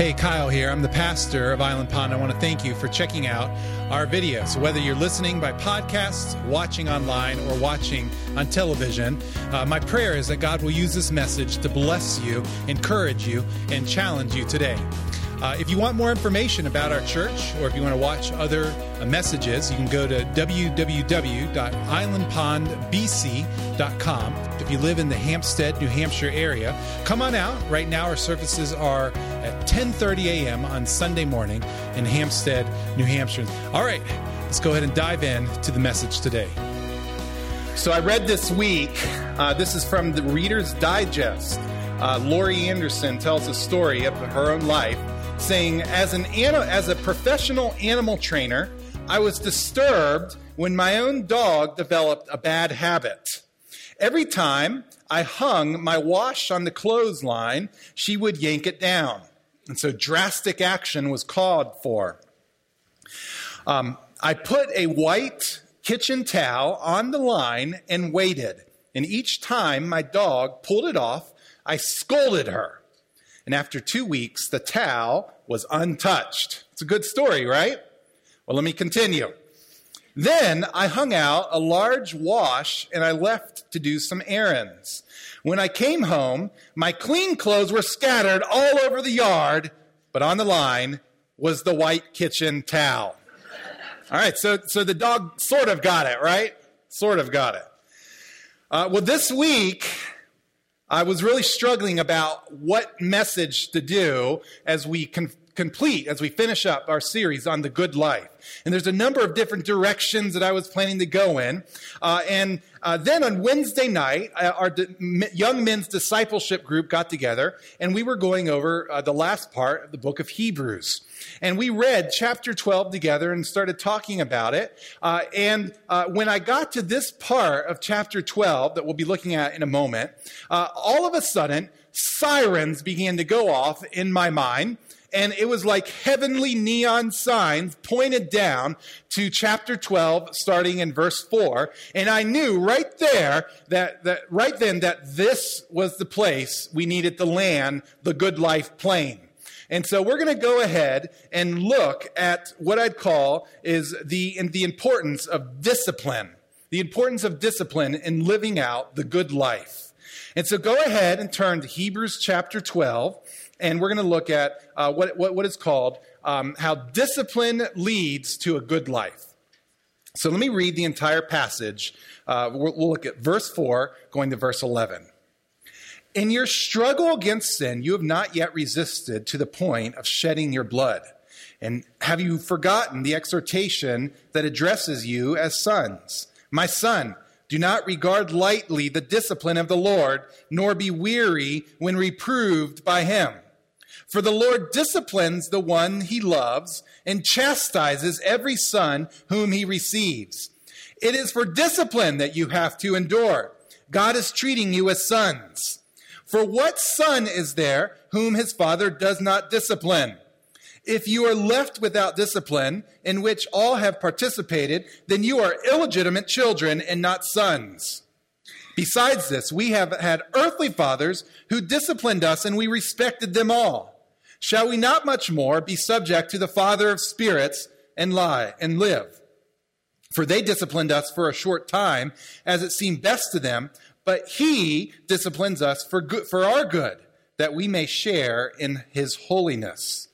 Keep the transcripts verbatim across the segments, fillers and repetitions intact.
Hey, Kyle here. I'm the pastor of Island Pond. I want to thank you for checking out our videos. Whether you're listening by podcast, watching online, or watching on television, uh, my prayer is that God will use this message to bless you, encourage you, and challenge you today. Uh, if you want more information about our church, or if you want to watch other uh, messages, you can go to w w w dot island pond b c dot com. If you live in the Hampstead, New Hampshire area, come on out. Right now our services are at ten thirty a.m. on Sunday morning in Hampstead, New Hampshire. All right, let's go ahead and dive in to the message today. So I read this week, uh, this is from the Reader's Digest. Uh, Laurie Anderson tells a story of her own life, saying, as an as a professional animal trainer, I was disturbed when my own dog developed a bad habit. Every time I hung my wash on the clothesline, she would yank it down. And so drastic action was called for. Um, I put a white kitchen towel on the line and waited. And each time my dog pulled it off, I scolded her. And after two weeks, the towel was untouched. It's a good story, right? Well, let me continue. Then I hung out a large wash and I left to do some errands. When I came home, my clean clothes were scattered all over the yard, but on the line was the white kitchen towel. All right, so, so the dog sort of got it, right? Sort of got it. Uh, well, this week, I was really struggling about what message to do as we con- complete, as we finish up our series on the good life. And there's a number of different directions that I was planning to go in. Uh, and uh, then on Wednesday night, uh, our di- young men's discipleship group got together, and we were going over uh, the last part of the book of Hebrews. And we read chapter twelve together and started talking about it. Uh, and uh, when I got to this part of chapter twelve that we'll be looking at in a moment, uh, all of a sudden, sirens began to go off in my mind. And it was like heavenly neon signs pointed down to chapter twelve, starting in verse four. And I knew right there, that, that right then, that this was the place we needed to land the good life plane. And so we're going to go ahead and look at what I'd call is the, the importance of discipline, the importance of discipline in living out the good life. And so go ahead and turn to Hebrews chapter twelve, and we're going to look at uh, what, what, what is called um, how discipline leads to a good life. So let me read the entire passage. Uh, we'll, we'll look at verse four going to verse eleven. In your struggle against sin, you have not yet resisted to the point of shedding your blood. And have you forgotten the exhortation that addresses you as sons? My son, do not regard lightly the discipline of the Lord, nor be weary when reproved by him. For the Lord disciplines the one he loves and chastises every son whom he receives. It is for discipline that you have to endure. God is treating you as sons. For what son is there whom his father does not discipline? If you are left without discipline, in which all have participated, then you are illegitimate children and not sons. Besides this, we have had earthly fathers who disciplined us, and we respected them all. Shall we not much more be subject to the Father of spirits and lie and live? For they disciplined us for a short time, as it seemed best to them, but he disciplines us for good, for our good, that we may share in his holiness.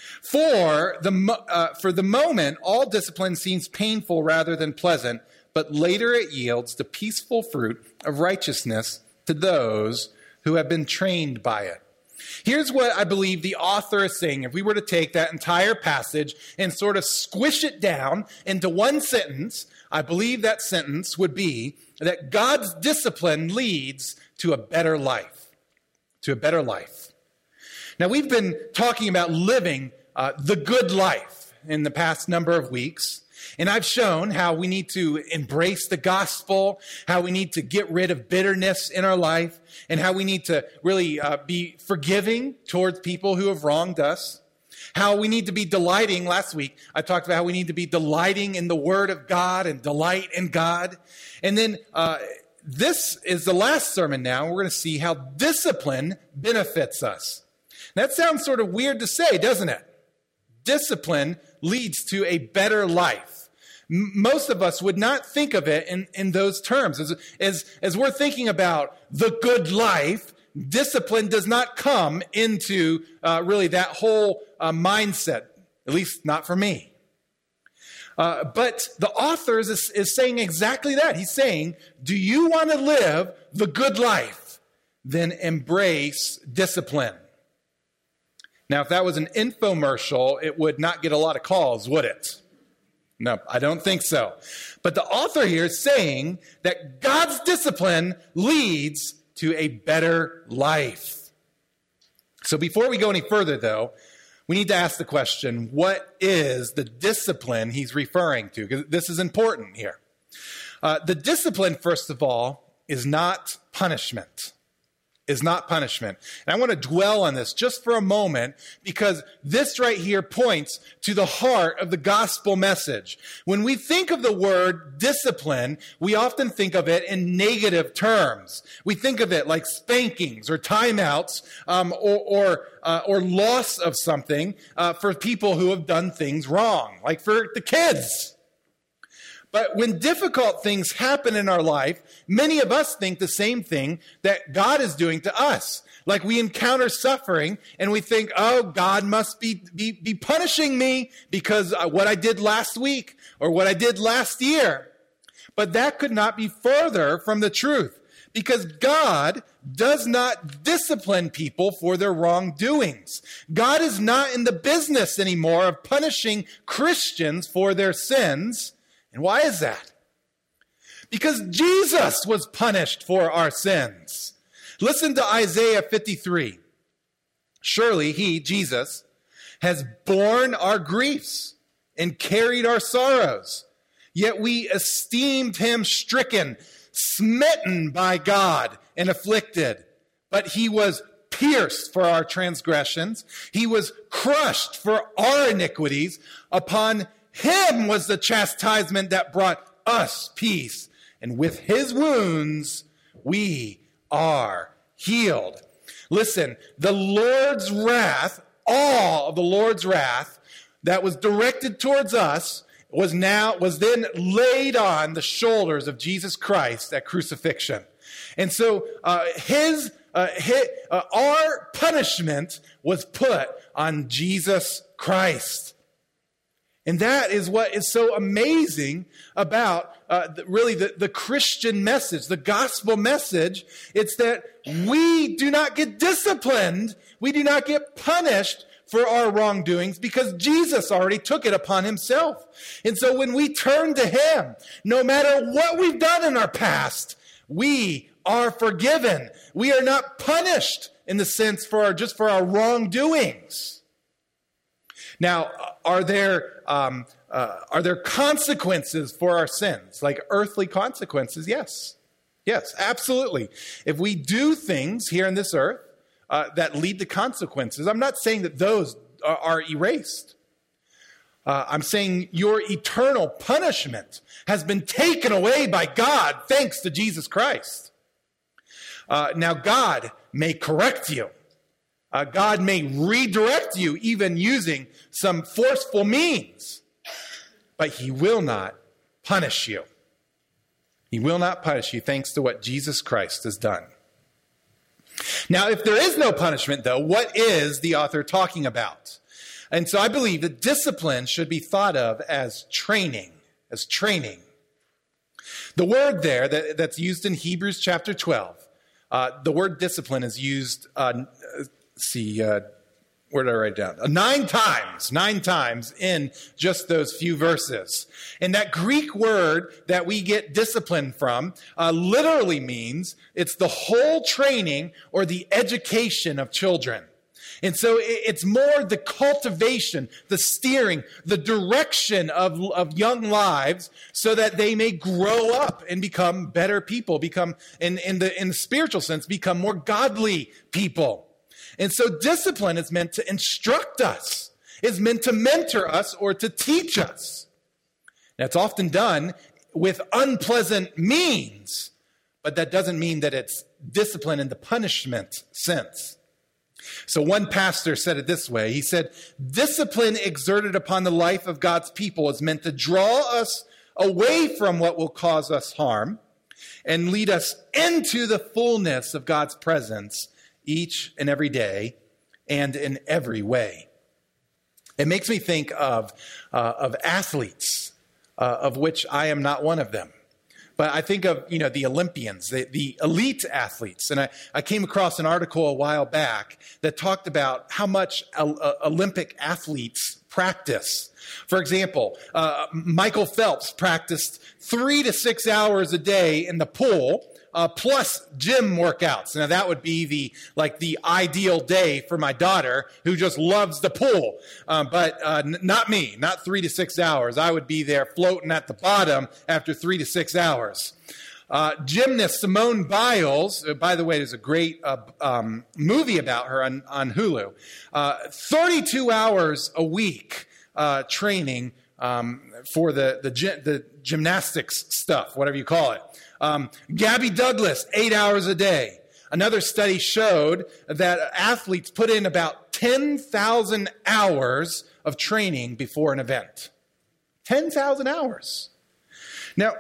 For the, uh, for the moment, all discipline seems painful rather than pleasant, but later it yields the peaceful fruit of righteousness to those who have been trained by it. Here's what I believe the author is saying. If we were to take that entire passage and sort of squish it down into one sentence, I believe that sentence would be that God's discipline leads to a better life, to a better life. Now, we've been talking about living uh, the good life in the past number of weeks. And I've shown how we need to embrace the gospel, how we need to get rid of bitterness in our life, and how we need to really uh, be forgiving towards people who have wronged us. How we need to be delighting. Last week, I talked about how we need to be delighting in the Word of God and delight in God. And then uh, this is the last sermon now. We're going to see how discipline benefits us. That sounds sort of weird to say, doesn't it? Discipline leads to a better life. M- most of us would not think of it in, in those terms. As, as, as we're thinking about the good life, discipline does not come into uh, really that whole uh, mindset, at least not for me. Uh, but the author is, is saying exactly that. He's saying, do you want to live the good life? Then embrace discipline. Now, if that was an infomercial, it would not get a lot of calls, would it? No, I don't think so. But the author here is saying that God's discipline leads to a better life. So before we go any further, though, we need to ask the question, what is the discipline he's referring to? Because this is important here. Uh, the discipline, first of all, is not punishment. Is not punishment. And I want to dwell on this just for a moment, because this right here points to the heart of the gospel message. When we think of the word discipline, we often think of it in negative terms. We think of it like spankings or timeouts, um, or or, uh, or loss of something uh, for people who have done things wrong, like for the kids. But when difficult things happen in our life, many of us think the same thing that God is doing to us. Like we encounter suffering and we think, oh, God must be, be, be punishing me because of what I did last week or what I did last year. But that could not be further from the truth, because God does not discipline people for their wrongdoings. God is not in the business anymore of punishing Christians for their sins. And why is that? Because Jesus was punished for our sins. Listen to Isaiah fifty-three. Surely he, Jesus, has borne our griefs and carried our sorrows. Yet we esteemed him stricken, smitten by God, and afflicted. But he was pierced for our transgressions. He was crushed for our iniquities. Upon him was the chastisement that brought us peace, and with his wounds we are healed. Listen, the Lord's wrath, all of the Lord's wrath that was directed towards us was now was then laid on the shoulders of Jesus Christ at crucifixion. And so uh, his, uh, his uh, our punishment was put on Jesus Christ. And that is what is so amazing about uh, the, really the, the Christian message, the gospel message. It's that we do not get disciplined. We do not get punished for our wrongdoings because Jesus already took it upon himself. And so when we turn to him, no matter what we've done in our past, we are forgiven. We are not punished in the sense for our, just for our wrongdoings. Now, are there um, uh, are there consequences for our sins, like earthly consequences? Yes. Yes, absolutely. If we do things here on this earth uh, that lead to consequences, I'm not saying that those are, are erased. Uh, I'm saying your eternal punishment has been taken away by God thanks to Jesus Christ. Uh, now, God may correct you. Uh, God may redirect you, even using some forceful means, but he will not punish you. He will not punish you thanks to what Jesus Christ has done. Now, if there is no punishment, though, what is the author talking about? And so I believe that discipline should be thought of as training, as training. The word there that, that's used in Hebrews chapter twelve, uh, the word discipline is used uh, see, uh, where did I write down? Uh, nine times, nine times in just those few verses. And that Greek word that we get discipline from uh, literally means it's the whole training or the education of children. And so it's more the cultivation, the steering, the direction of, of young lives so that they may grow up and become better people, become, in, in, the, in the spiritual sense, become more godly people. And so discipline is meant to instruct us, is meant to mentor us or to teach us. That's often done with unpleasant means, but that doesn't mean that it's discipline in the punishment sense. So one pastor said it this way. He said, discipline exerted upon the life of God's people is meant to draw us away from what will cause us harm and lead us into the fullness of God's presence each and every day and in every way. It makes me think of, uh, of athletes, uh, of which I am not one of them. But I think of, you know, the Olympians, the, the elite athletes. And I, I came across an article a while back that talked about how much uh, Olympic athletes practice. For example, uh, Michael Phelps practiced three to six hours a day in the pool, uh, plus gym workouts. Now that would be the like the ideal day for my daughter, who just loves the pool. Um, but uh, n- not me, not three to six hours. I would be there floating at the bottom after three to six hours. Uh, gymnast Simone Biles, uh, by the way, there's a great uh, um, movie about her on, on Hulu. Uh, thirty-two hours a week uh, training um, for the, the, gy- the gymnastics stuff, whatever you call it. Um, Gabby Douglas, eight hours a day. Another study showed that athletes put in about ten thousand hours of training before an event. ten thousand hours. Now,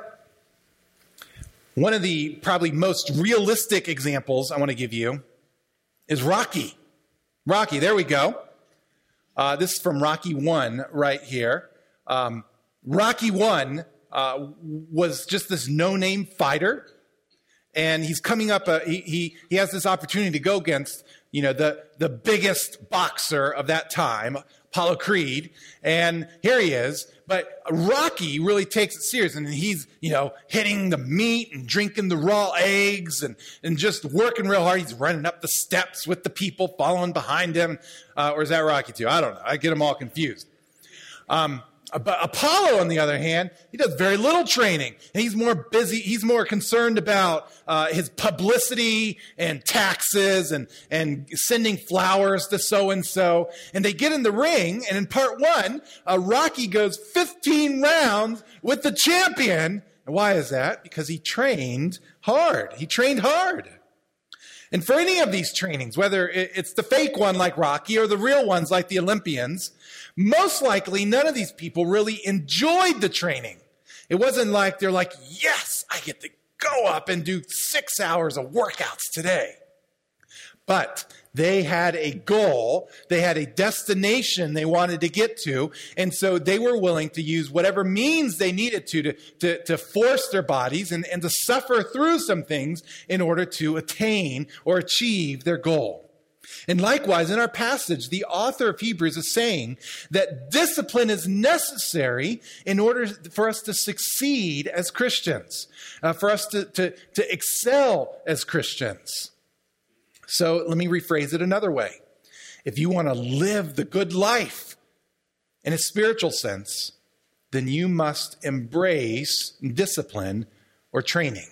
one of the probably most realistic examples I want to give you is Rocky. Rocky, there we go. Uh, this is from Rocky one right here. Um, Rocky one uh, was just this no-name fighter, and he's coming up. A, he, he he has this opportunity to go against, you know, the the biggest boxer of that time, Apollo Creed, and here he is. But Rocky really takes it serious, and he's, you know, hitting the meat and drinking the raw eggs and, and just working real hard. He's running up the steps with the people following behind him. Uh, or is that Rocky two? I don't know. I get them all confused. Um, but Apollo, on the other hand, he does very little training. And he's more busy. He's more concerned about uh, his publicity and taxes and, and sending flowers to so-and-so. And they get in the ring, and in part one, uh, Rocky goes fifteen rounds with the champion. And why is that? Because he trained hard. He trained hard. And for any of these trainings, whether it's the fake one like Rocky or the real ones like the Olympians, most likely none of these people really enjoyed the training. It wasn't like they're like, yes, I get to go up and do six hours of workouts today. But they had a goal, they had a destination they wanted to get to, and so they were willing to use whatever means they needed to to, to, to force their bodies and, and to suffer through some things in order to attain or achieve their goal. And likewise, in our passage, the author of Hebrews is saying that discipline is necessary in order for us to succeed as Christians, uh, for us to, to, to excel as Christians. So let me rephrase it another way. If you want to live the good life in a spiritual sense, then you must embrace discipline or training.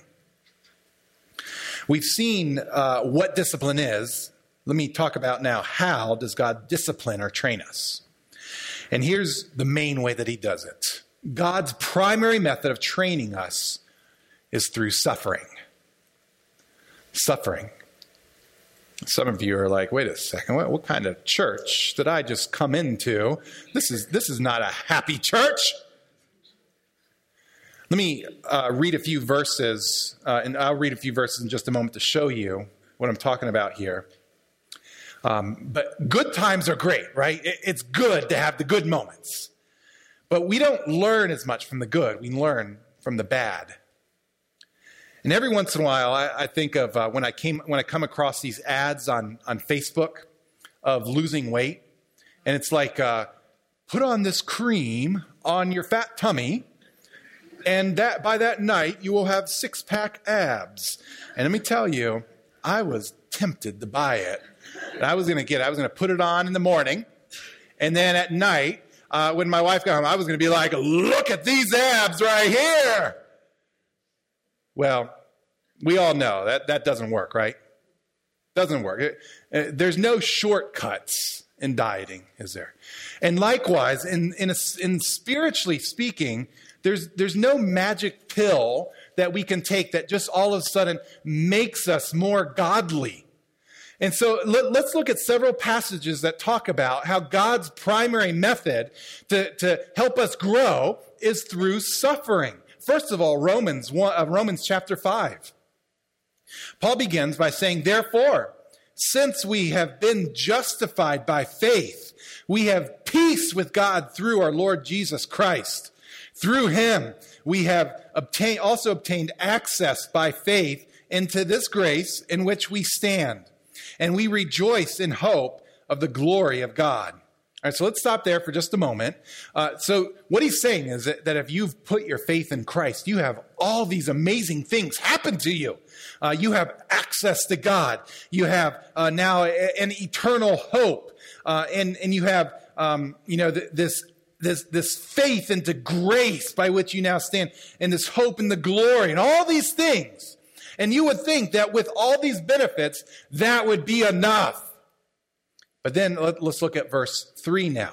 We've seen uh, what discipline is. Let me talk about now, how does God discipline or train us? And here's the main way that he does it. God's primary method of training us is through suffering. Suffering. Some of you are like, wait a second, what, what kind of church did I just come into? This is, this is not a happy church. Let me uh, read a few verses, uh, and I'll read a few verses in just a moment to show you what I'm talking about here. Um, but good times are great, right? It, it's good to have the good moments. But we don't learn as much from the good. We learn from the bad. And every once in a while, I, I think of uh, when I came when I come across these ads on, on Facebook of losing weight. And it's like, uh, put on this cream on your fat tummy, and that by that night, you will have six-pack abs. And let me tell you, I was tempted to buy it. I was going to get it. I was going to put it on in the morning. And then at night, uh, when my wife got home, I was going to be like, look at these abs right here. Well, we all know that that doesn't work, right? Doesn't work. It, uh, there's no shortcuts in dieting, is there? And likewise, in in, a, in spiritually speaking, there's there's no magic pill that we can take that just all of a sudden makes us more godly. And so let, let's look at several passages that talk about how God's primary method to, to help us grow is through suffering. First of all, Romans one, uh, Romans chapter five. Paul begins by saying, therefore, since we have been justified by faith, we have peace with God through our Lord Jesus Christ. Through him, we have obtained, also obtained access by faith into this grace in which we stand. And we rejoice in hope of the glory of God. All right, so let's stop there for just a moment. Uh, so what he's saying is that, that if you've put your faith in Christ, you have all these amazing things happen to you. Uh, you have access to God. You have uh, now a, an eternal hope. Uh, and, and you have, um, you know, th- this, this, this faith into grace by which you now stand, and this hope in the glory and all these things. And you would think that with all these benefits, that would be enough. But then let, let's look at verse three now.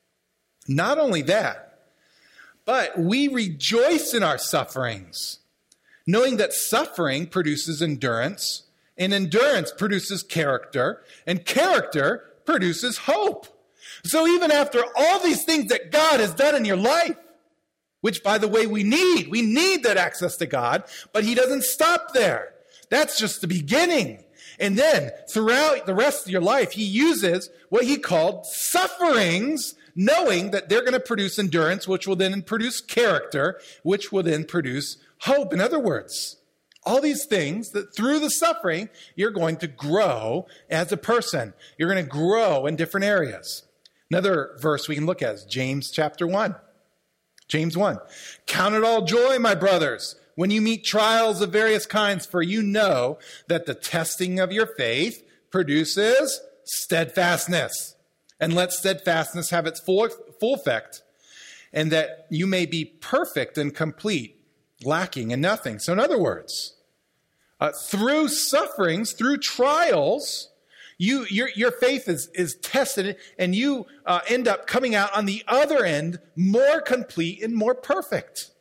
Not only that, but we rejoice in our sufferings, knowing that suffering produces endurance, and endurance produces character, and character produces hope. So even after all these things that God has done in your life, which, by the way, we need. We need that access to God, but he doesn't stop there. That's just the beginning. And then throughout the rest of your life, he uses what he called sufferings, knowing that they're going to produce endurance, which will then produce character, which will then produce hope. In other words, all these things that through the suffering, you're going to grow as a person. You're going to grow in different areas. Another verse we can look at is James chapter one. James one, count it all joy, my brothers, when you meet trials of various kinds, for you know that the testing of your faith produces steadfastness. And let steadfastness have its full, full effect, and that you may be perfect and complete, lacking in nothing. So in other words, uh, through sufferings, through trials, You, your, your faith is, is tested, and you uh, end up coming out on the other end more complete and more perfect.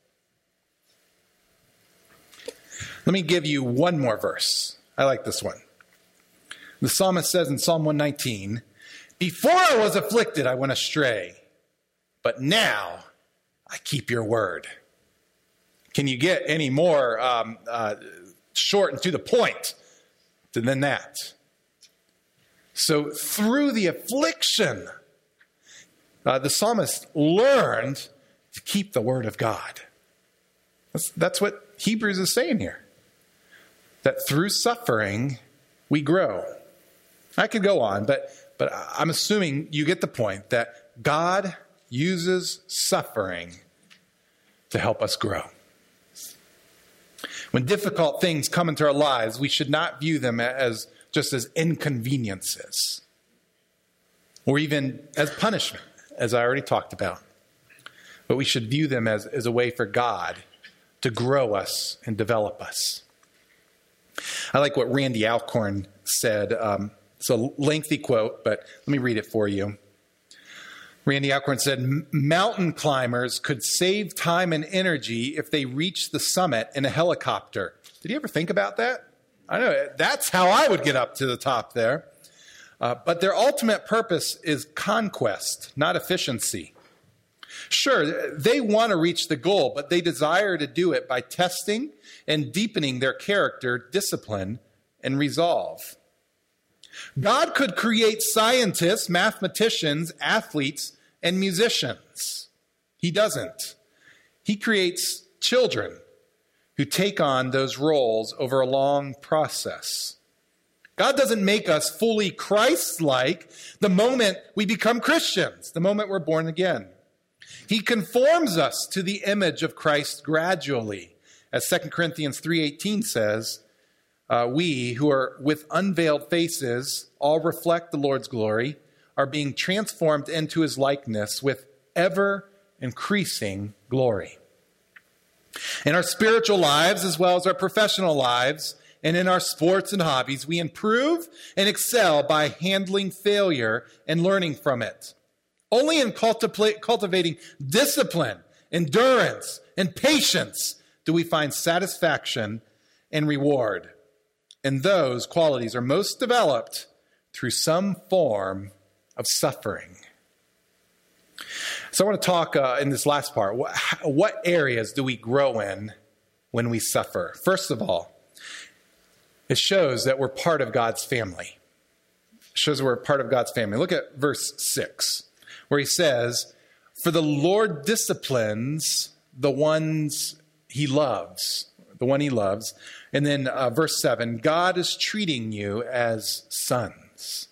Let me give you one more verse. I like this one. The psalmist says in Psalm one nineteen, before I was afflicted, I went astray, but now I keep your word. Can you get any more um, uh, short and to the point than that? So through the affliction, uh, the psalmist learned to keep the word of God. That's, that's what Hebrews is saying here. That through suffering, we grow. I could go on, but, but I'm assuming you get the point that God uses suffering to help us grow. When difficult things come into our lives, we should not view them as just as inconveniences, or even as punishment, as I already talked about. But we should view them as, as a way for God to grow us and develop us. I like what Randy Alcorn said. Um, it's a lengthy quote, but let me read it for you. Randy Alcorn said, mountain climbers could save time and energy if they reached the summit in a helicopter. Did you ever think about that? I know, that's how I would get up to the top there. Uh, but their ultimate purpose is conquest, not efficiency. Sure, they want to reach the goal, but they desire to do it by testing and deepening their character, discipline, and resolve. God could create scientists, mathematicians, athletes, and musicians. He doesn't. He creates children who take on those roles over a long process. God doesn't make us fully Christ-like the moment we become Christians, the moment we're born again. He conforms us to the image of Christ gradually. As Second Corinthians three eighteen says, uh, we who are with unveiled faces all reflect the Lord's glory, are being transformed into his likeness with ever increasing glory. In our spiritual lives, as well as our professional lives, and in our sports and hobbies, we improve and excel by handling failure and learning from it. Only in culti- cultivating discipline, endurance, and patience do we find satisfaction and reward. And those qualities are most developed through some form of suffering. So I want to talk uh, in this last part, what, what areas do we grow in when we suffer? First of all, it shows that we're part of God's family. It shows we're part of God's family. Look at verse six, where he says, "For the Lord disciplines the ones he loves," the one he loves. And then uh, verse seven, "God is treating you as sons."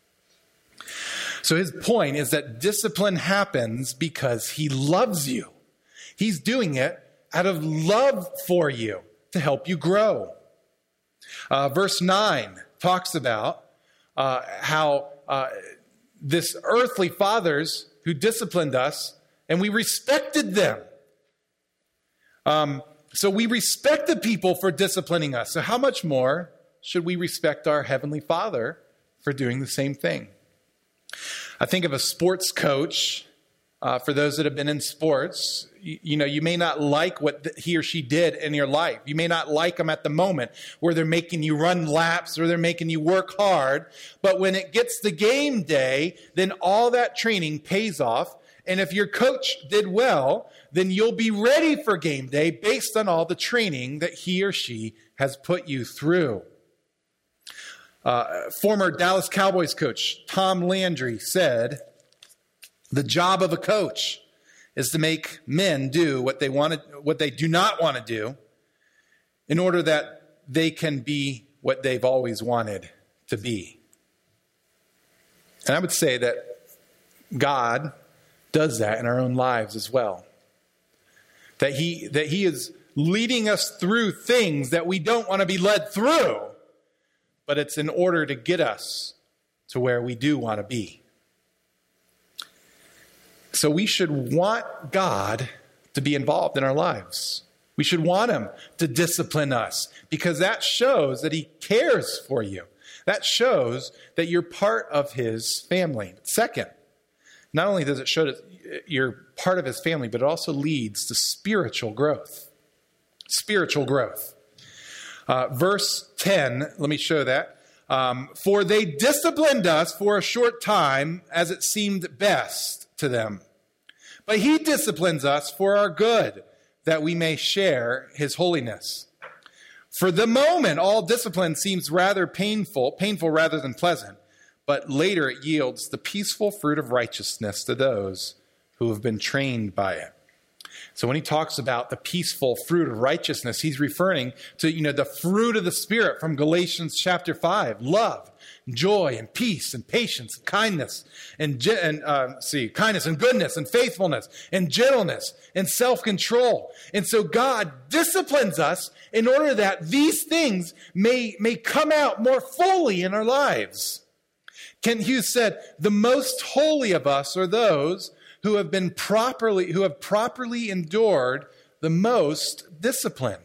So his point is that discipline happens because he loves you. He's doing it out of love for you to help you grow. Uh, verse nine talks about uh, how uh, this earthly fathers who disciplined us, and we respected them. Um, so we respect the people for disciplining us. So how much more should we respect our Heavenly Father for doing the same thing? I think of a sports coach. Uh, for those that have been in sports, you, you know, you may not like what th- he or she did in your life. You may not like them at the moment where they're making you run laps or they're making you work hard. But when it gets to game day, then all that training pays off. And if your coach did well, then you'll be ready for game day based on all the training that he or she has put you through. Uh, former Dallas Cowboys coach Tom Landry said, "The job of a coach is to make men do what they want to, what they do not want to do, in order that they can be what they've always wanted to be." And I would say that God does that in our own lives as well. That he that he is leading us through things that we don't want to be led through, but it's in order to get us to where we do want to be. So we should want God to be involved in our lives. We should want him to discipline us because that shows that he cares for you. That shows that you're part of his family. Second, not only does it show that you're part of his family, but it also leads to spiritual growth. Spiritual growth. Uh, verse ten, let me show that. Um, "For they disciplined us for a short time as it seemed best to them. But he disciplines us for our good, that we may share his holiness. For the moment, all discipline seems rather painful, painful rather than pleasant, but later it yields the peaceful fruit of righteousness to those who have been trained by it." So when he talks about the peaceful fruit of righteousness, he's referring to, you know, the fruit of the Spirit from Galatians chapter five, love, joy, and peace, and patience, and kindness, and, and uh, see, kindness, and goodness, and faithfulness, and gentleness, and self-control. And so God disciplines us in order that these things may, may come out more fully in our lives. Kent Hughes said, "The most holy of us are those who have been properly, who have properly endured the most discipline."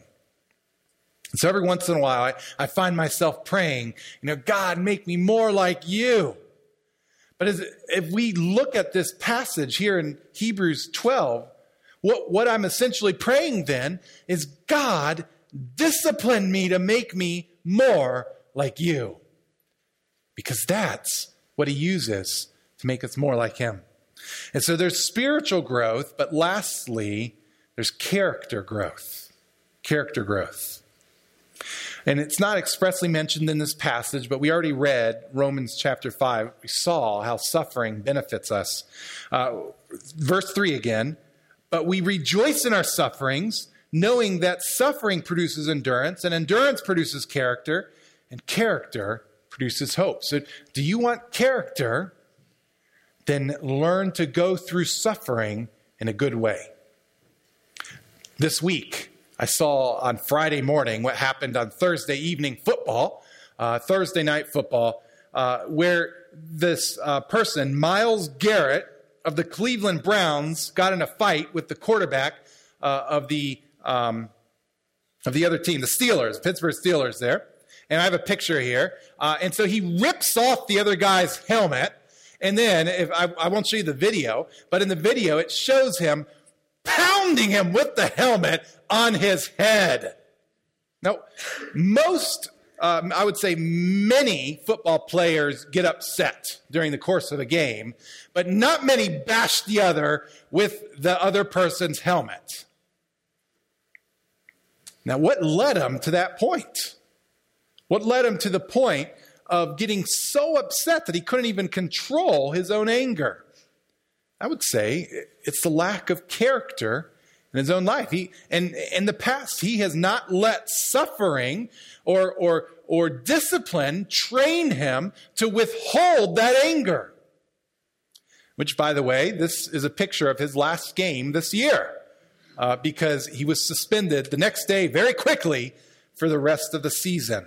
So every once in a while, I, I find myself praying, you know, "God, make me more like you." But as, if we look at this passage here in Hebrews twelve, what, what I'm essentially praying then is, "God, discipline me to make me more like you." Because that's what he uses to make us more like him. And so there's spiritual growth, but lastly, there's character growth. Character growth. And it's not expressly mentioned in this passage, but we already read Romans chapter five. We saw how suffering benefits us. Uh, verse three again, "But we rejoice in our sufferings, knowing that suffering produces endurance, and endurance produces character, and character produces hope." So do you want character? Then learn to go through suffering in a good way. This week, I saw on Friday morning what happened on Thursday evening football, uh, Thursday night football, uh, where this uh, person, Myles Garrett of the Cleveland Browns, got in a fight with the quarterback uh, of the um, of the other team, the Steelers, Pittsburgh Steelers there. And I have a picture here. Uh, and so he rips off the other guy's helmet. And then, if I, I won't show you the video, but in the video, it shows him pounding him with the helmet on his head. Now, most um, I would say many football players get upset during the course of a game, but not many bash the other with the other person's helmet. Now, what led him to that point? What led him to the point of getting so upset that he couldn't even control his own anger? I would say it's the lack of character in his own life. He, and in the past, he has not let suffering or, or, or discipline train him to withhold that anger. Which, by the way, this is a picture of his last game this year, uh, because he was suspended the next day very quickly for the rest of the season.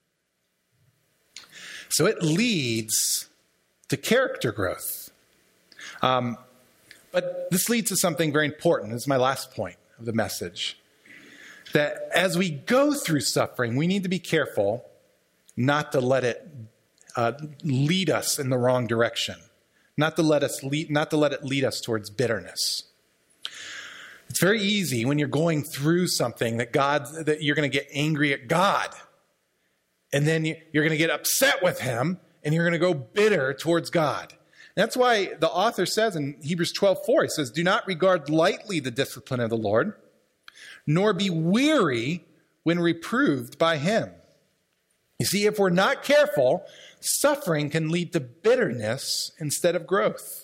So it leads to character growth. Um, but this leads to something very important. This is my last point of the message. That as we go through suffering, we need to be careful not to let it uh, lead us in the wrong direction. Not to let us lead, not to let it lead us towards bitterness. It's very easy when you're going through something that God, that you're going to get angry at God. And then you're going to get upset with him, and you're going to go bitter towards God. And that's why the author says in Hebrews twelve four, he says, "Do not regard lightly the discipline of the Lord, nor be weary when reproved by him." You see, if we're not careful, suffering can lead to bitterness instead of growth.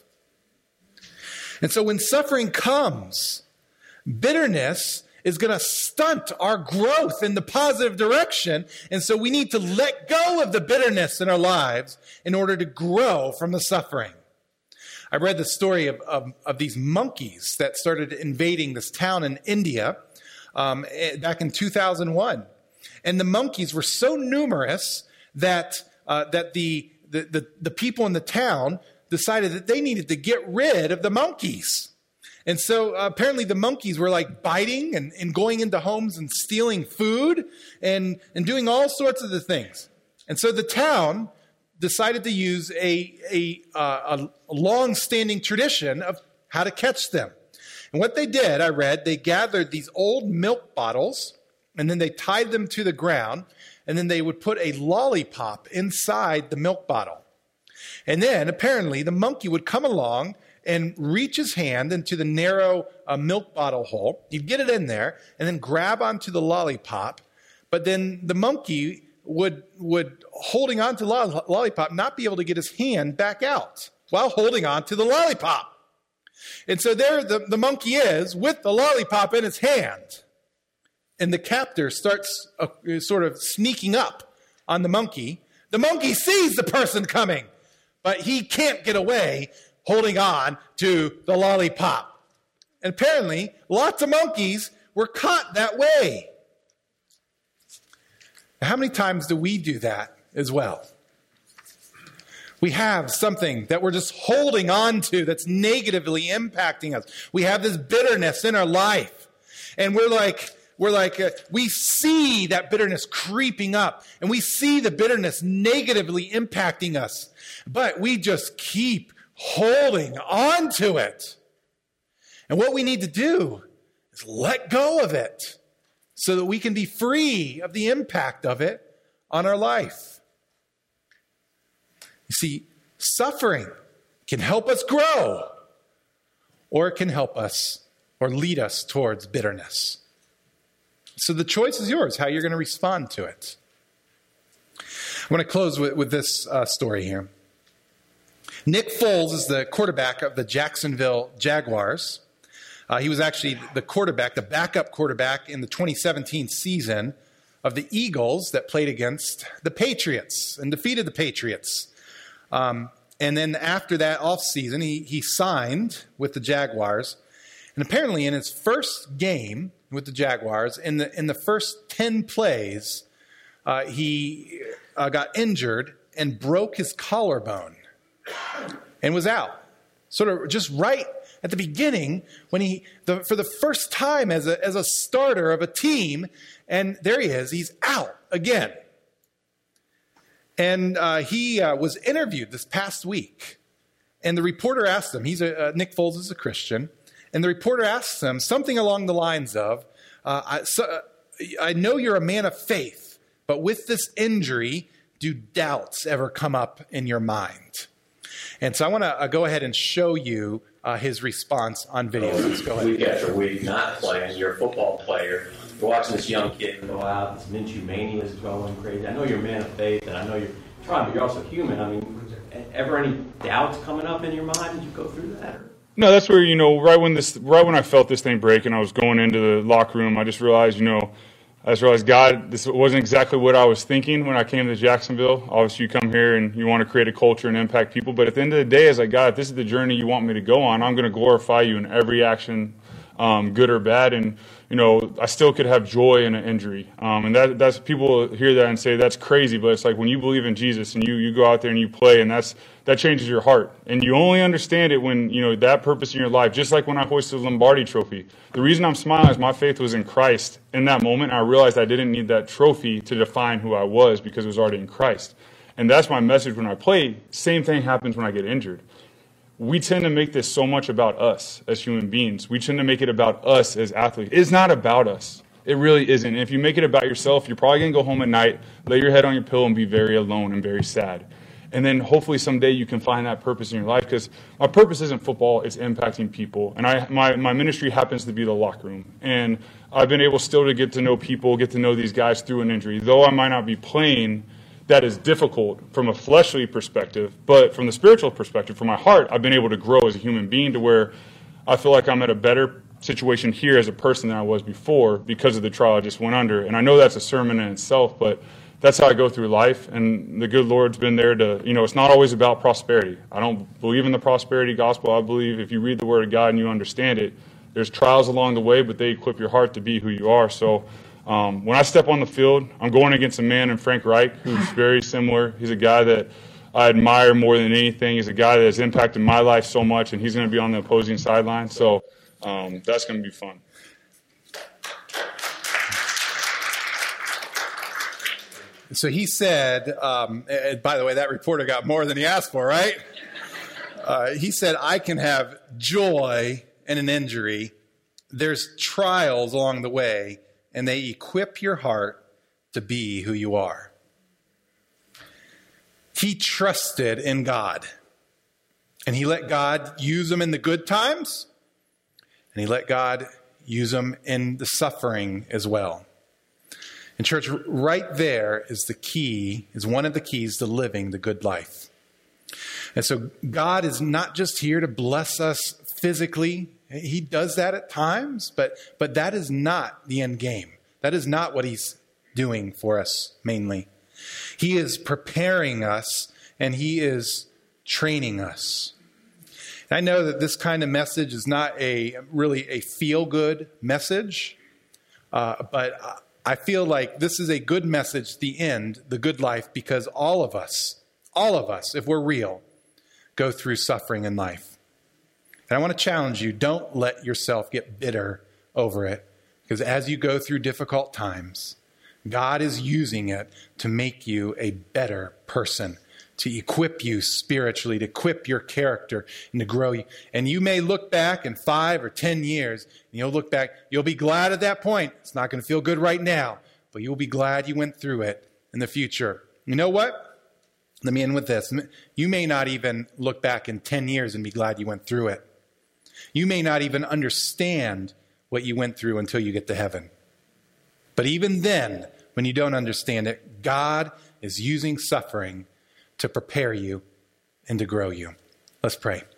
And so when suffering comes, bitterness is going to stunt our growth in the positive direction. And so we need to let go of the bitterness in our lives in order to grow from the suffering. I read the story of, of, of these monkeys that started invading this town in India um, back in two thousand one. And the monkeys were so numerous that uh, that the, the, the, the people in the town decided that they needed to get rid of the monkeys. And so uh, apparently the monkeys were like biting and, and going into homes and stealing food and, and doing all sorts of the things. And so the town decided to use a, a, uh, a long-standing tradition of how to catch them. And what they did, I read, they gathered these old milk bottles and then they tied them to the ground, and then they would put a lollipop inside the milk bottle. And then apparently the monkey would come along and reach his hand into the narrow uh, milk bottle hole. He'd get it in there and then grab onto the lollipop. But then the monkey would, would holding on to the lo- lollipop, not be able to get his hand back out while holding on to the lollipop. And so there the, the monkey is with the lollipop in his hand. And the captor starts uh, sort of sneaking up on the monkey. The monkey sees the person coming, but he can't get away holding on to the lollipop. And apparently, lots of monkeys were caught that way. How many times do we do that as well? We have something that we're just holding on to that's negatively impacting us. We have this bitterness in our life. And we're like, we're like, uh, we see that bitterness creeping up. And we see the bitterness negatively impacting us. But we just keep holding on to it. And what we need to do is let go of it so that we can be free of the impact of it on our life. You see, suffering can help us grow, or it can help us or lead us towards bitterness. So the choice is yours, how you're going to respond to it. I want to close with, with this uh, story here. Nick Foles is the quarterback of the Jacksonville Jaguars. Uh, he was actually the quarterback, the backup quarterback in the twenty seventeen season of the Eagles that played against the Patriots and defeated the Patriots. Um, and then after that offseason, he, he signed with the Jaguars. And apparently in his first game with the Jaguars, in the in the first ten plays, uh, he uh, got injured and broke his collarbone and was out. Sort of just right at the beginning when he, the, for the first time as a, as a starter of a team, and there he is, he's out again. And uh, he uh, was interviewed this past week, and the reporter asked him, he's a, uh, Nick Foles is a Christian, and the reporter asks him something along the lines of, uh, I, so, uh, I know you're a man of faith, But with this injury, do doubts ever come up in your mind? And so I want to uh, go ahead and show you uh, his response on video. Let's go ahead. Week after week, not playing. You're a football player. You're watching this young kid go out. This Minshew mania is going crazy. I know you're a man of faith, and I know you're trying, but you're also human. I mean, was there ever any doubts coming up in your mind? Did you go through that? Or? No, that's where, you know, right when this, right when I felt this thing break and I was going into the locker room, I just realized, you know, I just realized, God, this wasn't exactly what I was thinking when I came to Jacksonville. Obviously, you come here and you want to create a culture and impact people. But at the end of the day, I was like, God, if this is the journey you want me to go on, I'm going to glorify you in every action, um, good or bad. And, you know, I still could have joy in an injury. Um, and that, that's, people hear that and say, that's crazy. But it's like when you believe in Jesus and you, you go out there and you play, and that's, that changes your heart. And you only understand it when, you know, that purpose in your life, just like when I hoisted the Lombardi trophy. The reason I'm smiling is my faith was in Christ in that moment. And I realized I didn't need that trophy to define who I was because it was already in Christ. And that's my message when I play. Same thing happens when I get injured. We tend to make this so much about us as human beings. We tend to make it about us as athletes. It's not about us. It really isn't. And if you make it about yourself, you're probably going to go home at night, lay your head on your pillow, and be very alone and very sad. And then hopefully someday you can find that purpose in your life, because my purpose isn't football, it's impacting people. And I, my, my ministry happens to be the locker room. And I've been able still to get to know people, get to know these guys through an injury. Though I might not be playing, that is difficult from a fleshly perspective, but from the spiritual perspective, from my heart, I've been able to grow as a human being to where I feel like I'm at a better situation here as a person than I was before because of the trial I just went under. And I know that's a sermon in itself, but that's how I go through life, and the good Lord's been there to, you know, it's not always about prosperity. I don't believe in the prosperity gospel. I believe if you read the Word of God and you understand it, there's trials along the way, but they equip your heart to be who you are. So um, when I step on the field, I'm going against a man in Frank Reich who's very similar. He's a guy that I admire more than anything. He's a guy that has impacted my life so much, and he's going to be on the opposing sideline. So um, that's going to be fun. So he said, um, and by the way, that reporter got more than he asked for, right? Uh, he said, I can have joy in an injury. There's trials along the way, and they equip your heart to be who you are. He trusted in God, and he let God use him in the good times, and he let God use him in the suffering as well. And church, right there is the key, is one of the keys to living the good life. And so God is not just here to bless us physically. He does that at times, but, but that is not the end game. That is not what he's doing for us mainly. He is preparing us, and he is training us. And I know that this kind of message is not a really a feel-good message, uh, but I feel like this is a good message, the end, the good life, because all of us, all of us, if we're real, go through suffering in life. And I want to challenge you, don't let yourself get bitter over it, because as you go through difficult times, God is using it to make you a better person, to equip you spiritually, to equip your character, and to grow you. And you may look back in five or ten years, and you'll look back, you'll be glad at that point. It's not going to feel good right now, but you'll be glad you went through it in the future. You know what? Let me end with this. You may not even look back in ten years and be glad you went through it. You may not even understand what you went through until you get to heaven. But even then, when you don't understand it, God is using suffering to prepare you and to grow you. Let's pray.